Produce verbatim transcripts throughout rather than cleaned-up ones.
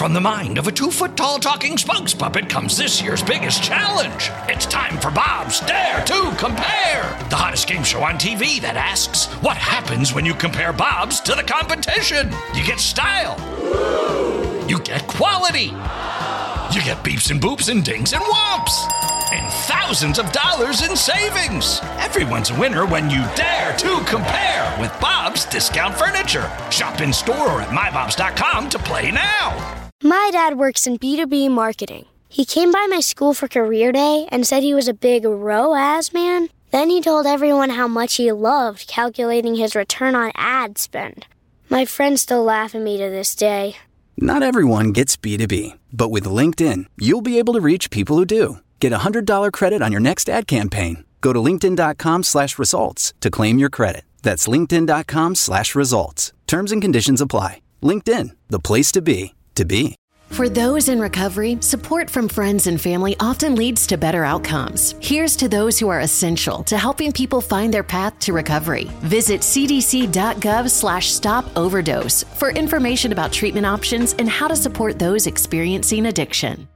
From the mind of a two-foot-tall talking spokes puppet comes this year's biggest challenge. It's time for Bob's Dare to Compare, the hottest game show on T V that asks, what happens when you compare Bobs to the competition? You get style. You get quality. You get beeps and boops and dings and whomps. And thousands of dollars in savings. Everyone's a winner when you dare to compare with Bob's Discount Furniture. Shop in store or at my bobs dot com to play now. My dad works in B two B marketing. He came by my school for career day and said he was a big R O A S man. Then he told everyone how much he loved calculating his return on ad spend. My friends still laugh at me to this day. Not everyone gets B two B, but with LinkedIn, you'll be able to reach people who do. Get a one hundred dollars credit on your next ad campaign. Go to linkedin.com slash results to claim your credit. That's linkedin.com slash results. Terms and conditions apply. LinkedIn, the place to be, to be. For those in recovery, support from friends and family often leads to better outcomes. Here's to those who are essential to helping people find their path to recovery. Visit cdc.gov slash stop overdose for information about treatment options and how to support those experiencing addiction.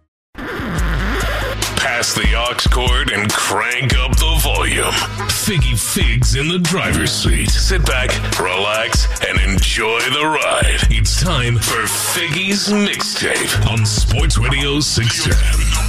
Pass the aux cord and crank up the volume. Figgy Figs in the driver's seat. Sit back, relax, and enjoy the ride. It's time for Figgy's Mixtape on Sports Radio six ten.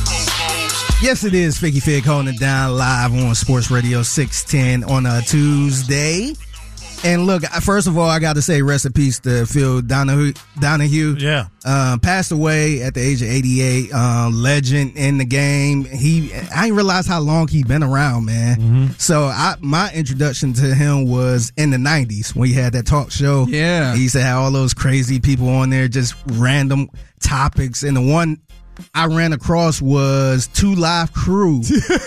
Yes, it is Figgy Fig holding it down live on Sports Radio six ten on a Tuesday. And look, first of all, I got to say rest in peace to Phil Donahue. Donahue. Yeah. Uh, passed away at the age of eighty-eight. Uh, legend in the game. He, I didn't realize how long he'd been around, man. Mm-hmm. So I, my introduction to him was in the nineties when he had that talk show. Yeah. He used to have all those crazy people on there, just random topics. And the one I ran across was Two Live Crew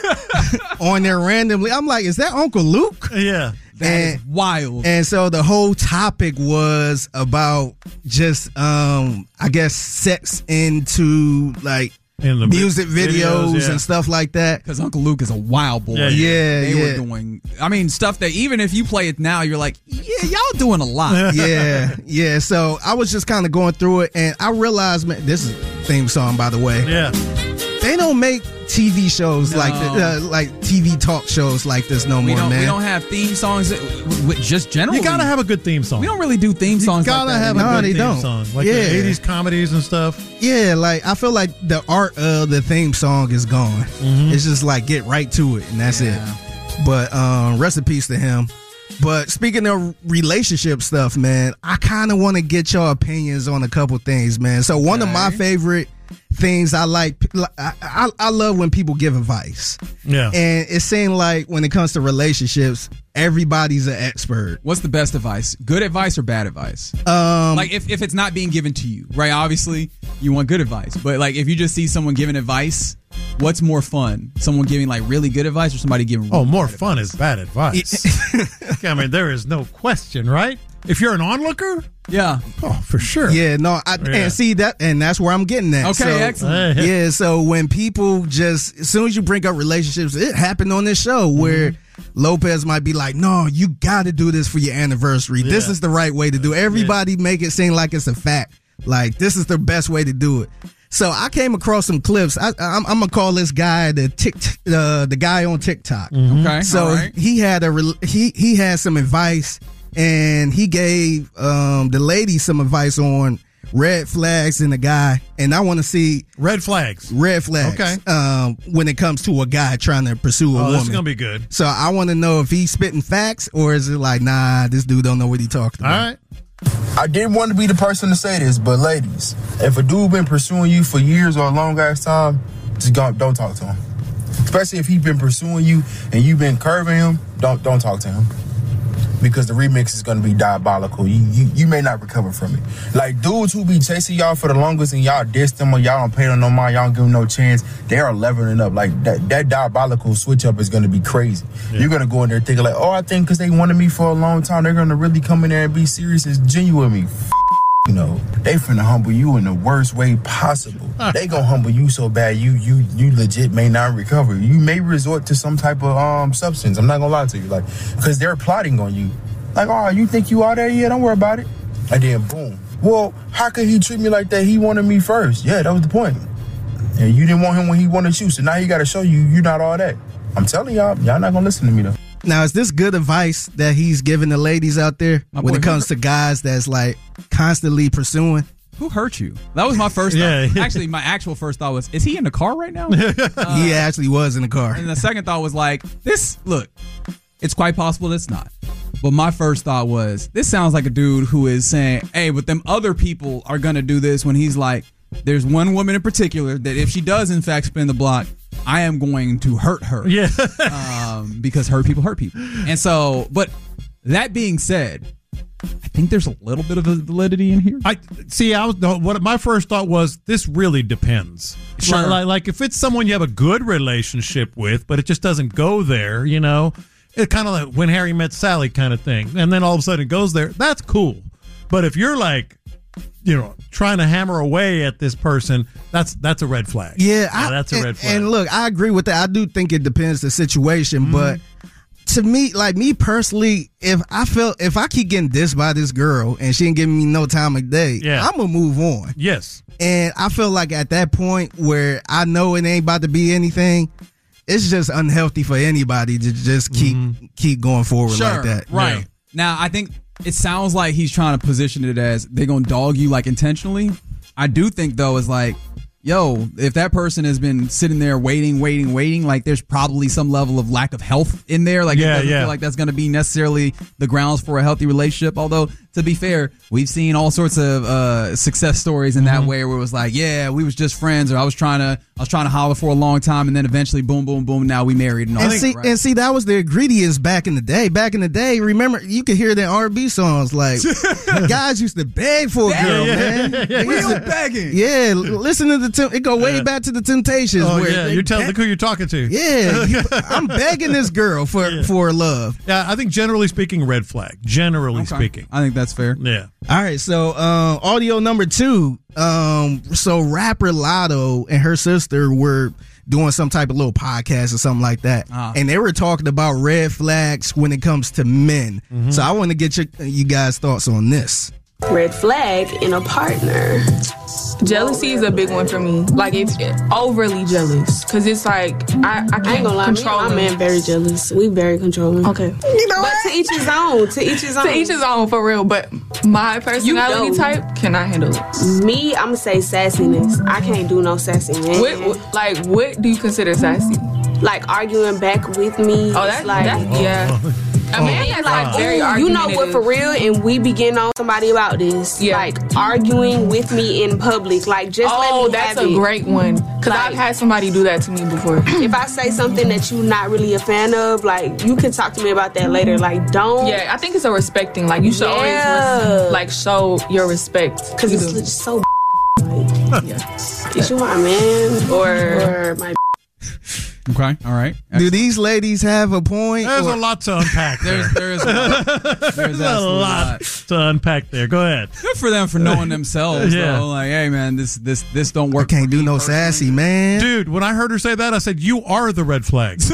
on there randomly. I'm like, is that Uncle Luke? Yeah. That and, is wild. And so the whole topic was about just, um, I guess, sex into like In the music videos, videos yeah. and stuff like that. Because Uncle Luke is a wild boy. Yeah, yeah. They yeah. were doing, I mean, stuff that even if you play it now, you're like, yeah, y'all doing a lot. yeah, yeah. So I was just kind of going through it, and I realized, man, this is a theme song, by the way. Yeah. They don't make T V shows no. like the, uh, like T V talk shows like this no we more, don't, man. We don't have theme songs with just generally. You gotta have a good theme song. We don't really do theme songs you gotta like that. have no, a good they theme don't. song. Like yeah. the eighties comedies and stuff. Yeah, like I feel like the art of the theme song is gone. Mm-hmm. It's just like get right to it and that's yeah. it. But um, rest in peace to him. But speaking of relationship stuff, man, I kind of want to get your opinions on a couple things, man. So one okay. of my favorite things I like, I, I, I love when people give advice. Yeah. And it seems like when it comes to relationships, everybody's an expert. What's the best advice? Good advice or bad advice? Um, like if, if it's not being given to you, right? Obviously, you want good advice. But like if you just see someone giving advice, what's more fun? Someone giving like really good advice or somebody giving really Oh, more bad fun advice? is bad advice. I mean, there is no question, right? If you're an onlooker, yeah, oh, for sure. Yeah, no, I, yeah. and see that, and that's where I'm getting at. Okay, so, excellent. Yeah, so when people just, as soon as you bring up relationships, it happened on this show where mm-hmm. Lopez might be like, "No, you got to do this for your anniversary. Yeah. This is the right way to do it." Everybody yeah. make it seem like it's a fact. Like this is the best way to do it. So I came across some clips. I, I'm, I'm gonna call this guy the tick, uh, the guy on TikTok. Mm-hmm. Okay, so right. he had a he he had some advice. And he gave um, the lady some advice on red flags in a guy. And I want to see... Red flags. Red flags. Okay. Um, when it comes to a guy trying to pursue a oh, woman. This is going to be good. So I want to know if he's spitting facts or is it like, nah, this dude don't know what he talking about. All right. I didn't want to be the person to say this, but ladies, if a dude been pursuing you for years or a long ass time, just don't, don't talk to him. Especially if he been pursuing you and you've been curving him, don't don't talk to him. Because the remix is going to be diabolical. You, you you may not recover from it. Like, dudes who be chasing y'all for the longest and y'all diss them or y'all don't pay them no mind, y'all don't give them no chance, they are leveling up. Like, that, that diabolical switch up is going to be crazy. Yeah. You're going to go in there thinking like, oh, I think because they wanted me for a long time, they're going to really come in there and be serious and genuine with me. F- you know, they finna humble you in the worst way possible. They gonna humble you so bad you you you legit may not recover. You may resort to some type of um substance. I'm not gonna lie to you, like, because they're plotting on you. Like, oh, you think you are there? Yeah, don't worry about it. And then boom, Well, how could he treat me like that? He wanted me first. Yeah, that was the point. And you didn't want him when he wanted you, so now he got to show you you're not all that. I'm telling y'all, y'all not going to listen to me, though. Now, is this good advice that he's giving the ladies out there my when boy, it comes to guys that's, like, constantly pursuing? Who hurt you? That was my first yeah, thought. yeah. Actually, my actual first thought was, is he in the car right now? uh, he actually was in the car. And the second thought was like, this, look, it's quite possible it's not. But my first thought was, this sounds like a dude who is saying, hey, but them other people are going to do this, when he's like, there's one woman in particular that if she does, in fact, spin the block, I am going to hurt her. Yeah. um, because hurt people hurt people. And so, but that being said, I think there's a little bit of a validity in here. I see. I was what my first thought was. This really depends. Sure. Like, like if it's someone you have a good relationship with, but it just doesn't go there. You know, it kind of like When Harry Met Sally kind of thing, and then all of a sudden it goes there. That's cool. But if you're like, you know, trying to hammer away at this person, that's that's a red flag. Yeah, yeah I, that's a and, red flag. And look, I agree with that. I do think it depends the situation, Mm-hmm. but. To me, like me personally, if I felt if I keep getting dissed by this girl and she ain't giving me no time of day, yeah. I'm gonna move on. Yes. And I feel like at that point where I know it ain't about to be anything, it's just unhealthy for anybody to just keep mm-hmm. keep going forward sure, like that. Right. Yeah. Now, I think it sounds like he's trying to position it as they're gonna dog you like intentionally. I do think though is like, yo, if that person has been sitting there waiting, waiting, waiting, like there's probably some level of lack of health in there. Like yeah, it doesn't yeah. feel like that's going to be necessarily the grounds for a healthy relationship. Although, to be fair, we've seen all sorts of uh, success stories in mm-hmm. that way where it was like, yeah, we was just friends, or I was trying to, I was trying to holler for a long time, and then eventually, boom, boom, boom, now we married and all and that. See, right? and see, that was the ingredients back in the day. Back in the day, remember, you could hear the R and B songs like guys used to beg for a girl, yeah, man. Yeah, yeah, yeah. Real begging. Yeah, listen to the tem- it go way Yeah. back to the Temptations. Oh where yeah, they you tell beg- look who you're talking to. Yeah, you- I'm begging this girl for Yeah. for love. Yeah, I think generally speaking, red flag. Generally Okay. speaking, I think that's fair. yeah. All right, so uh, audio number two. Um, so rapper Lotto and her sister were doing some type of little podcast or something like that, Ah. and they were talking about red flags when it comes to men. Mm-hmm. So I want to get your, you guys' thoughts on this. Red flag in a partner. Jealousy is a big one for me. Like, it's overly jealous. Because it's like, I, I can't I ain't gonna lie, control me, my them. man very jealous. We very controlling. Okay. You know but to each his own. To each his own. To each his own, for real. But my personality don't. type cannot handle it. Me, I'm gonna say sassiness. I can't do no sassy man. What, what, like, what do you consider sassy? Like arguing back with me. Oh, that's, like, that's yeah. A man that's like, like, very ooh, you know what, for real, and we be getting on somebody about this. Yeah. Like, arguing with me in public. Like, just let Oh, me that's have a it. great one. Because Like- I've had somebody do that to me before. If I say something that you're not really a fan of, like, you can talk to me about that later. Like, don't. Yeah, I think it's a respect thing. Like, you should Yeah. always, like, show your respect. Because You it's do. just so like, Yeah. is you my man Or- or my Okay, all right. Do these ladies have a point? There's or- a lot to unpack there. There's, there is a lot. There's There's a absolutely lot to unpack there. Go ahead. Good for them for knowing themselves, Yeah. though. Like, hey, man, this this this don't I work. can't for do me no personally. sassy, man. Dude, when I heard her say that, I said, you are the red flags.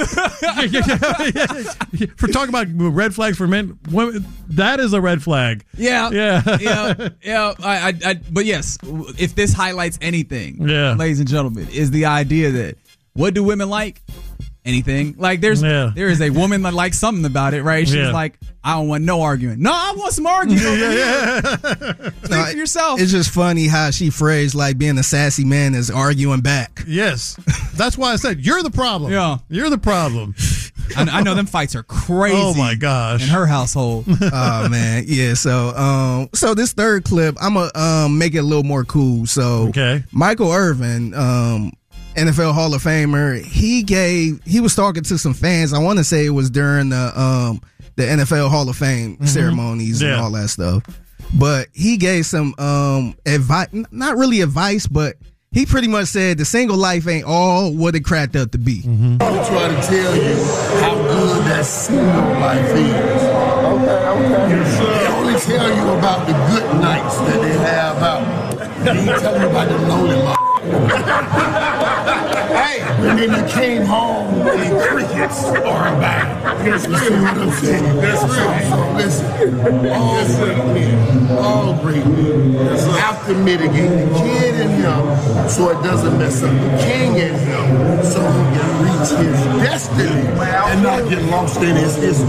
For talking about red flags for men, women, that is a red flag. Yeah, Yeah. yeah, yeah. I, I, I, but yes, if this highlights anything, Yeah. ladies and gentlemen, is the idea that what do women like? Anything. Like there's Yeah. there is a woman that likes something about it, right? She's Yeah. like, I don't want no arguing. No, I want some arguing. over here. Speak No, for yourself. It's just funny how she phrased like being a sassy man is arguing back. Yes. That's why I said, you're the problem. Yeah. You're the problem. I, I know them fights are crazy. Oh, my gosh. In her household. Oh man, yeah. So, um, so this third clip, I'm gonna um make it a little more cool. So, Okay. Michael Irvin, um, N F L Hall of Famer, he gave he was talking to some fans. I want to say it was during the um the N F L Hall of Fame Mm-hmm. ceremonies and Yeah. all that stuff. But he gave some um advice, not really advice, but he pretty much said the single life ain't all what it cracked up to be. Mm-hmm. I'm trying to tell you how good that single life is. Okay, okay. They only tell you about the good nights that they have out. They ain't tell you about the lonely life. Hey, and then you came home and crickets are back. That's real. What I'm saying. That's real. So listen, all great men, all great men have to mitigate the kid in him so it doesn't mess up the king in him, so he can reach his destiny and not get lost in his history.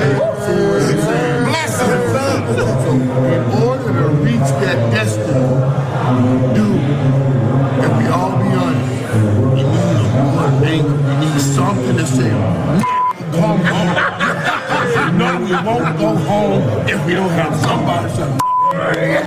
Bless him. So in order to reach that destiny, dude, and we all be honest, we need a good anchor. We need something to say, come home. No, we won't go home if we don't have somebody to.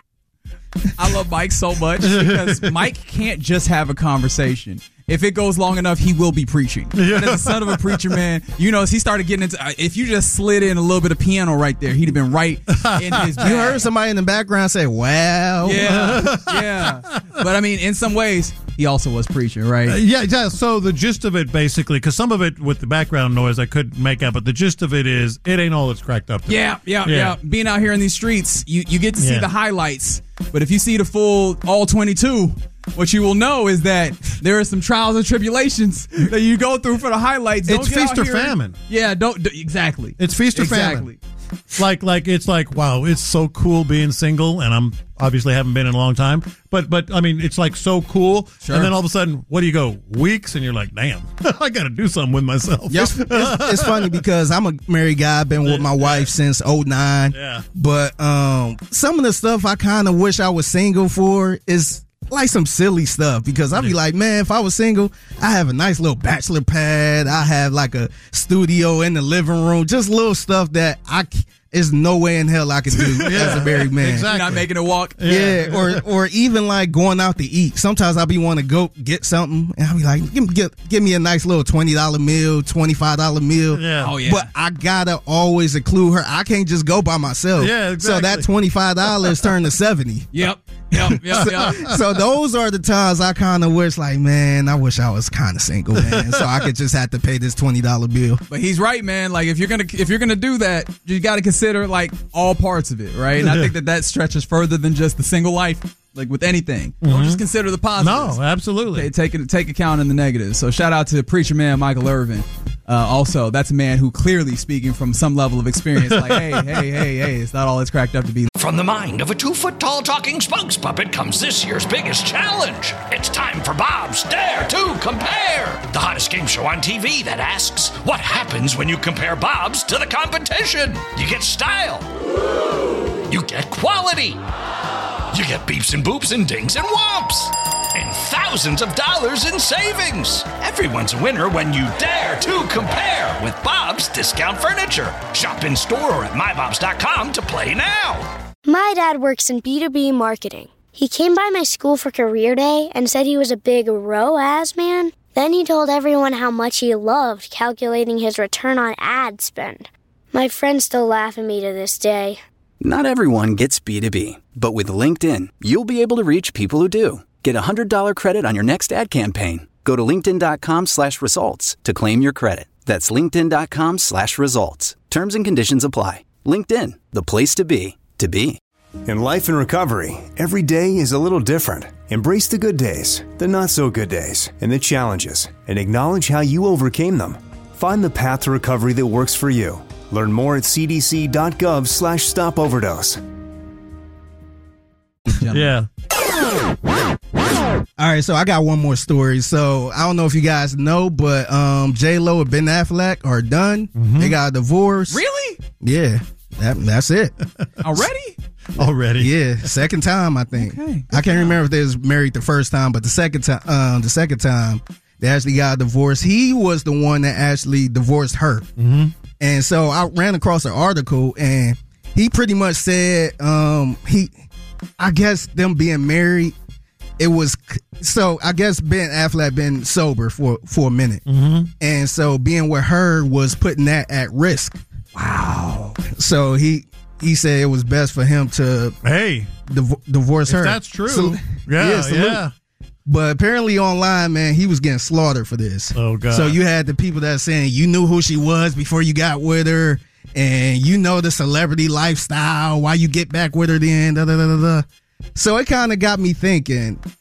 I love Mike so much because Mike can't just have a conversation. If it goes long enough, he will be preaching. Yeah. As a son of a preacher, man, you know, as he started getting into, if you just slid in a little bit of piano right there, he'd have been right in his bag. You heard somebody in the background say, wow. Yeah, yeah. But I mean, in some ways, he also was preaching, right? Uh, yeah, yeah. So the gist of it, basically, because some of it with the background noise I couldn't make out, but the gist of it is, it ain't all it's cracked up to. Yeah, yeah, yeah, yeah. Being out here in these streets, you, you get to see Yeah. the highlights, but if you see the full all twenty-two, what you will know is that there are some trials and tribulations that you go through for the highlights. Don't It's get feast out or here- famine. Yeah, don't d- exactly. It's feast or exactly. famine. Like, like it's like, wow, it's so cool being single, and I'm obviously haven't been in a long time, but but I mean, it's like so cool. Sure. And then all of a sudden, what do you go weeks, and you're like, damn, I got to do something with myself. Yep. it's, it's funny because I'm a married guy. I've been with my wife since oh nine. Yeah. But um, some of the stuff I kind of wish I was single for is like some silly stuff, because I'd be like, man, if I was single, I have a nice little bachelor pad. I have like a studio in the living room, just little stuff that I c- there's no way in hell I could do Yeah. as a married man. Exactly. You're not making it walk. Yeah, or or even like going out to eat. Sometimes I'll be want to go get something, and I'll be like, give, give, give me a nice little twenty dollar meal, twenty-five dollar meal. Yeah. Oh, yeah. But I gotta always include her. I can't just go by myself. Yeah, So exactly. that twenty-five dollars turned to seventy. Yep. Yep. Yep. yep. So those are the times I kind of wish, like, man, I wish I was kind of single, man, so I could just have to pay this twenty dollar bill. But he's right, man. Like if you're gonna if you're gonna do that, you got to consider like all parts of it, right? And I think that that stretches further than just the single life. Like with anything, don't just consider the positives. No, absolutely. Take, take it, take account in the negatives. So shout out to preacher man Michael Irvin. Uh, also, that's a man who clearly speaking from some level of experience. Like, hey, hey, hey, hey, it's not all it's cracked up to be. From the mind of a two-foot-tall talking spokes puppet comes this year's biggest challenge. It's time for Bob's Dare to Compare, the hottest game show on T V that asks, what happens when you compare Bob's to the competition? You get style. You get quality. You get beeps and boops and dings and whomps. And thousands of dollars in savings. Everyone's a winner when you dare to compare with Bob's Discount Furniture. Shop in store or at my bobs dot com to play now. My dad works in B two B marketing. He came by my school for career day and said he was a big R O A S man. Then he told everyone how much he loved calculating his return on ad spend. My friends still laugh at me to this day. Not everyone gets B two B, but with LinkedIn, you'll be able to reach people who do. Get a one hundred dollars credit on your next ad campaign. Go to linkedin.com slash results to claim your credit. That's linkedin.com slash results. Terms and conditions apply. LinkedIn, the place to be, to be. In life and recovery, every day is a little different. Embrace the good days, the not so good days, and the challenges, and acknowledge how you overcame them. Find the path to recovery that works for you. Learn more at cdc.gov slash stop overdose. Yeah. All right, so I got one more story. So I don't know if you guys know, but um, J-Lo and Ben Affleck are done. Mm-hmm. They got a divorce. Really? Yeah, that, that's it. Already? Already. Yeah, second time I think. Okay. I can't remember if they was married the first time, but the second time, um, the second time they actually got a divorce. He was the one that actually divorced her. Mm-hmm. And so I ran across an article, and he pretty much said, um, he, I guess them being married, it was, so I guess Ben Affleck been sober for, for a minute. Mm-hmm. And so being with her was putting that at risk. Wow. So he, he said it was best for him to Hey, div- divorce if her. that's true. So- yeah, salute. yeah. But apparently online, man, he was getting slaughtered for this. Oh, God. So you had the people that are saying you knew who she was before you got with her, and you know the celebrity lifestyle. Why you get back with her then? Da, da, da, da, da. So it kind of got me thinking,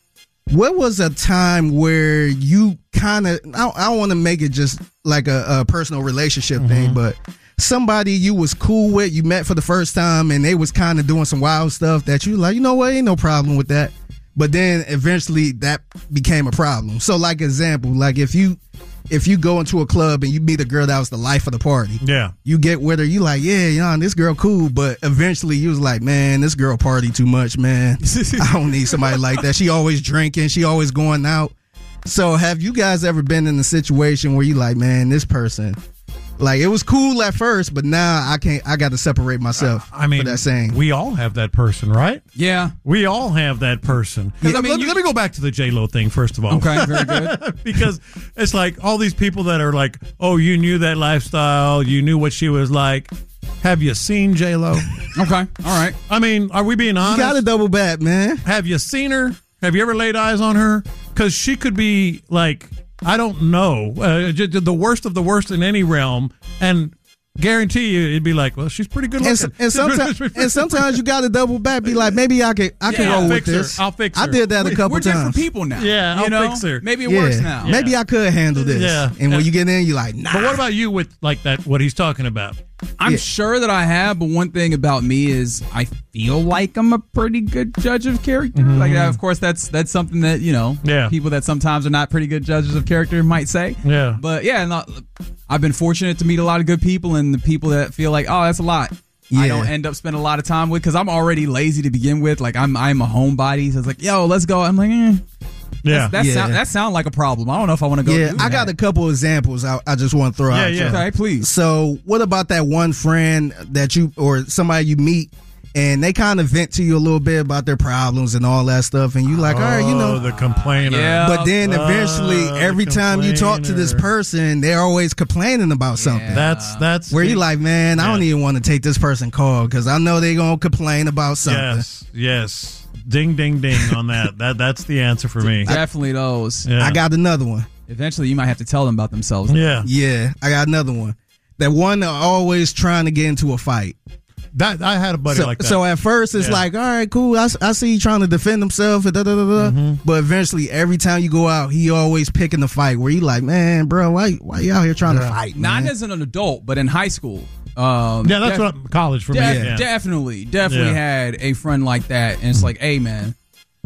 what was a time where you kind of, I, I don't want to make it just like a, a personal relationship mm-hmm. thing, but somebody you was cool with, you met for the first time, and they was kind of doing some wild stuff that you like, you know what, ain't no problem with that. But then eventually that became a problem. So like example, like if you if you go into a club and you meet a girl that was the life of the party, yeah, you get with her, you like, yeah, you know, this girl cool, but eventually you was like, man, this girl party too much, man. I don't need somebody like that. She always drinking, she always going out. So have you guys ever been in a situation where you like, man, this person, like it was cool at first, but now I can't. I got to separate myself. I mean, for that saying. We all have that person, right? Yeah, we all have that person. Yeah. I mean, let, you, let me go back to the J-Lo thing first of all. Okay, very good. Because it's like all these people that are like, oh, you knew that lifestyle, you knew what she was like. Have you seen J-Lo? Okay, all right. I mean, are we being honest? You got to double back, man. Have you seen her? Have you ever laid eyes on her? Because she could be like, I don't know, uh, the worst of the worst in any realm, and guarantee you it'd be like, well, she's pretty good looking. And, and, sometimes, and sometimes you got to double back, be like, maybe I can I can yeah, roll I'll with fix this. Her. I'll fix her. I did that a couple We're times. We're different people now. Yeah, I'll you know? fix her. Maybe it yeah. works now. Yeah. Maybe I could handle this. Yeah. And when you get in, you're like, nah. But what about you with like that? What he's talking about? I'm yeah. sure that I have, but one thing about me is I feel like I'm a pretty good judge of character. Mm-hmm. Like, of course, that's that's something that, you know, yeah. people that sometimes are not pretty good judges of character might say. Yeah. But yeah, not, I've been fortunate to meet a lot of good people, and the people that feel like, oh, that's a lot. Yeah. I don't end up spending a lot of time with because I'm already lazy to begin with. Like I'm I'm a homebody, so it's like, yo, let's go. I'm like, eh. Yeah, that yeah. sound that sound like a problem. I don't know if I want to go. Yeah, do I that. got a couple examples. I, I just want to throw yeah, out. Yeah, okay, please. So, what about that one friend that you or somebody you meet, and they kind of vent to you a little bit about their problems and all that stuff, and you like, oh, all right, you know, the complainer. Yeah. But then eventually, uh, every time you talk to this person, they're always complaining about something. Yeah. That's that's Where you like, man, I don't even want to take this person call because I know they're gonna complain about something. Yes, yes. Ding, ding, ding on that. That that's the answer for me. Definitely those. Yeah. I got another one. Eventually, you might have to tell them about themselves. Yeah, Yeah, I got another one. That one that always trying to get into a fight. that I had a buddy So, like that. so at first it's Yeah. like, all right, cool. I, I see you trying to defend himself, and da, da, da, da. Mm-hmm. But eventually, every time you go out, he always picking the fight. Where you like, man, bro, why why you out here trying Yeah. to fight? Not Man? as an adult, but in high school. Um, yeah, that's def- what college for me. def- Yeah. Definitely, definitely Yeah. had a friend like that, and it's like, hey, man,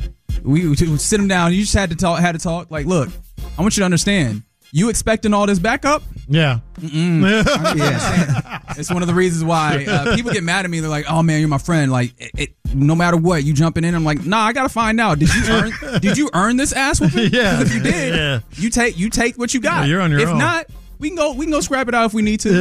we would sit him down. You just had to talk. Had to talk. Like, look, I want you to understand. You expecting all this backup? Yeah. Yeah. It's one of the reasons why uh, people get mad at me. They're like, "Oh man, you're my friend. Like, it, it, no matter what, you jumping in." I'm like, "Nah, I gotta find out. Did you earn? did you earn this ass whooping? Yeah. 'Cause if you did, Yeah. you take you take what you got. Yeah, you're on your if own. not, we can go we can go scrap it out if we need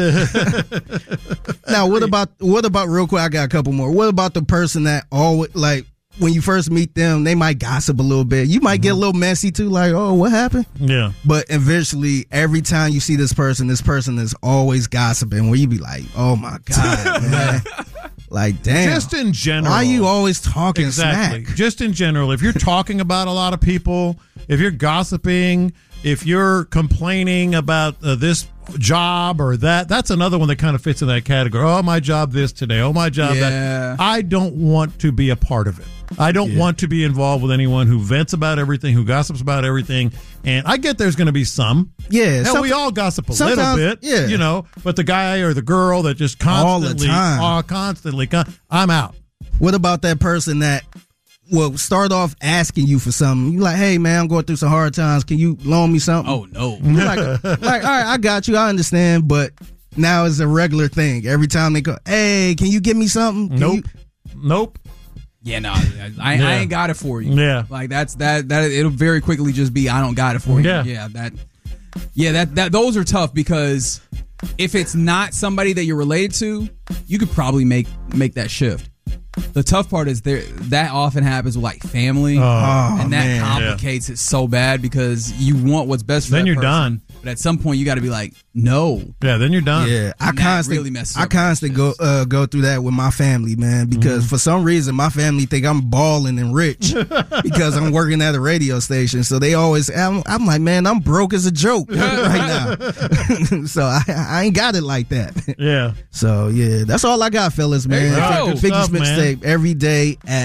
to. Now, what about what about real quick? I got a couple more. What about the person that always like when you first meet them, they might gossip a little bit. You might get a little messy too, like, oh, what happened? Yeah. But eventually, every time you see this person, this person is always gossiping. Where you be like, oh my god, man. Like, damn. Just in general. Why are you always talking Exactly. smack? Just in general, if you're talking about a lot of people, if you're gossiping, if you're complaining about uh, this job or that, that's another one that kind of fits in that category. Oh, my job this today. Oh, my job Yeah. that. I don't want to be a part of it. I don't Yeah. want to be involved with anyone who vents about everything, who gossips about everything. And I get there's going to be some. Yeah. Hell, some- we all gossip a little sometimes- bit, yeah. you know, but the guy or the girl that just All the constantly, time. oh, constantly, con- I'm out. What about that person that will start off asking you for something? You like, hey man, I'm going through some hard times. Can you loan me something? Oh no. You're like, like, all right, I got you. I understand, but now it's a regular thing. Every time they go, hey, can you give me something? Can Nope. you- Nope. Yeah, no, I, I, Yeah. I ain't got it for you. Yeah. like that's that that it'll very quickly just be I don't got it for you. Yeah. yeah, that, yeah, that that those are tough because if it's not somebody that you're related to, you could probably make make that shift. The tough part is there that often happens with like family, Oh, and that man. complicates it so bad because you want what's best for Then that you're person. done. But at some point, you got to be like, no. Yeah, then you're done. Yeah, I And that constantly, really messes I up constantly go uh, go through that with my family, man. Because Mm-hmm. for some reason, my family think I'm balling and rich because I'm working at a radio station. So they always, I'm, I'm like, man, I'm broke as a joke right now. So I, I ain't got it like that. Yeah. So yeah, that's all I got, fellas, man. There you go. Figgy's Tough, man. mixtape every day at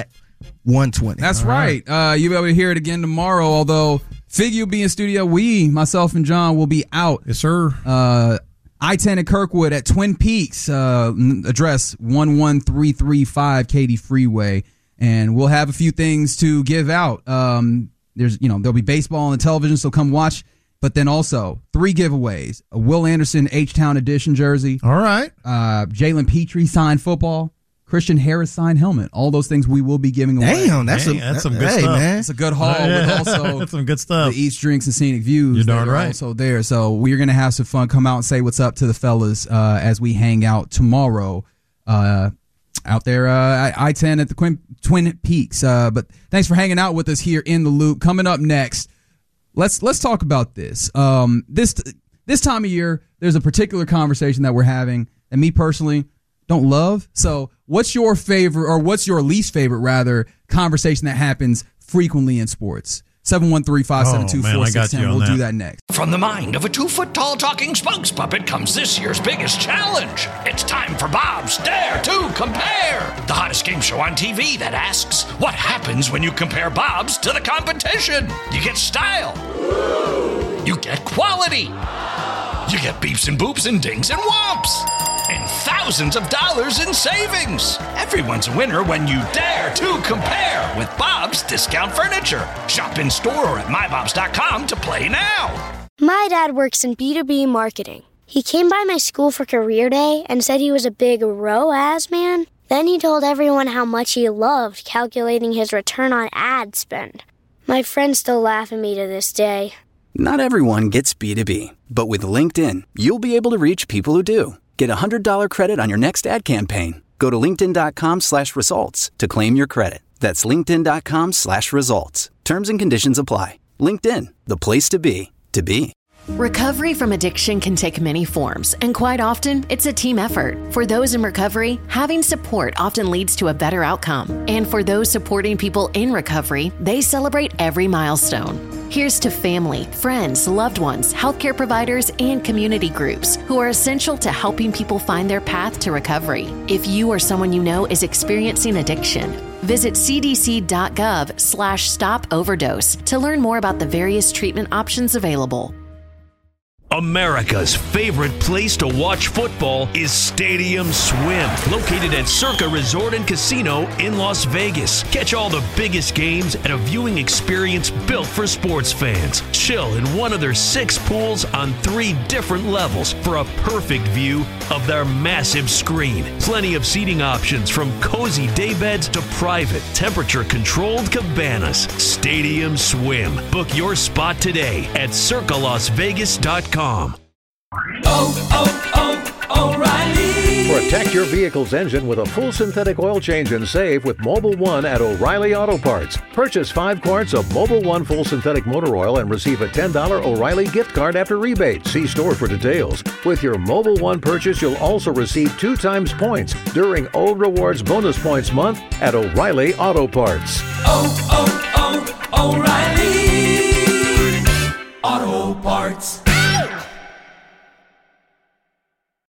one twenty. That's All right. Uh, you'll be able to hear it again tomorrow, although Figgy will be in studio. We, myself and John, will be out. Yes, sir. Uh, I ten at Kirkwood at Twin Peaks, uh, address one one three three five Katy Freeway. And we'll have a few things to give out. Um, there's, you know, there'll be baseball on the television, so come watch. But then also three giveaways: a Will Anderson H-Town Edition jersey. All right. Uh, Jalen Petrie signed football. Christian Harris signed helmet. All those things we will be giving away. Damn, that's, Dang, a, that's some good hey, stuff. man. It's a good haul. Oh, yeah. With also That's some good stuff. The Eats, Drinks, and Scenic Views. You're darn that are right. Also there. So we're going to have some fun. Come out and say what's up to the fellas uh, as we hang out tomorrow uh, out there uh, at I ten at the Twin, Twin Peaks. Uh, but thanks for hanging out with us here in the Loop. Coming up next, let's let's talk about this. Um, this this time of year, there's a particular conversation that we're having, and me personally don't love. So what's your favorite, or what's your least favorite, rather, conversation that happens frequently in sports? seven one three, five seven two, four six one zero. We'll do that next. From the mind of a two-foot-tall talking spokes puppet comes this year's biggest challenge. It's time for Bob's Dare to Compare, the hottest game show on T V that asks, what happens when you compare Bob's to the competition? You get style. You get quality. You get beeps and boops and dings and whomps. And thousands of dollars in savings. Everyone's a winner when you dare to compare with Bob's Discount Furniture. Shop in store or at my bobs dot com to play now. My dad works in B two B marketing. He came by my school for career day and said he was a big R O A S man. Then he told everyone how much he loved calculating his return on ad spend. My friends still laugh at me to this day. Not everyone gets B two B, but with LinkedIn, you'll be able to reach people who do. Get a one hundred dollars credit on your next ad campaign. Go to linkedin.com slash results to claim your credit. That's linkedin.com slash results. Terms and conditions apply. LinkedIn, the place to be, to be. Recovery from addiction can take many forms, and quite often, it's a team effort. For those in recovery, having support often leads to a better outcome. And for those supporting people in recovery, they celebrate every milestone. Here's to family, friends, loved ones, healthcare providers, and community groups who are essential to helping people find their path to recovery. If you or someone you know is experiencing addiction, visit cdc.gov slash stop overdose to learn more about the various treatment options available. America's favorite place to watch football is Stadium Swim, located at Circa Resort and Casino in Las Vegas. Catch all the biggest games at a viewing experience built for sports fans. Chill in one of their six pools on three different levels for a perfect view of their massive screen. Plenty of seating options from cozy daybeds to private, temperature-controlled cabanas. Stadium Swim. Book your spot today at circa las vegas dot com. Oh, oh, oh, O'Reilly. Protect your vehicle's engine with a full synthetic oil change and save with Mobil one at O'Reilly Auto Parts. Purchase five quarts of Mobil one full synthetic motor oil and receive a ten dollars O'Reilly gift card after rebate. See store for details. With your Mobil one purchase, you'll also receive two times points during O Rewards Bonus Points Month at O'Reilly Auto Parts. Oh, oh, oh, O'Reilly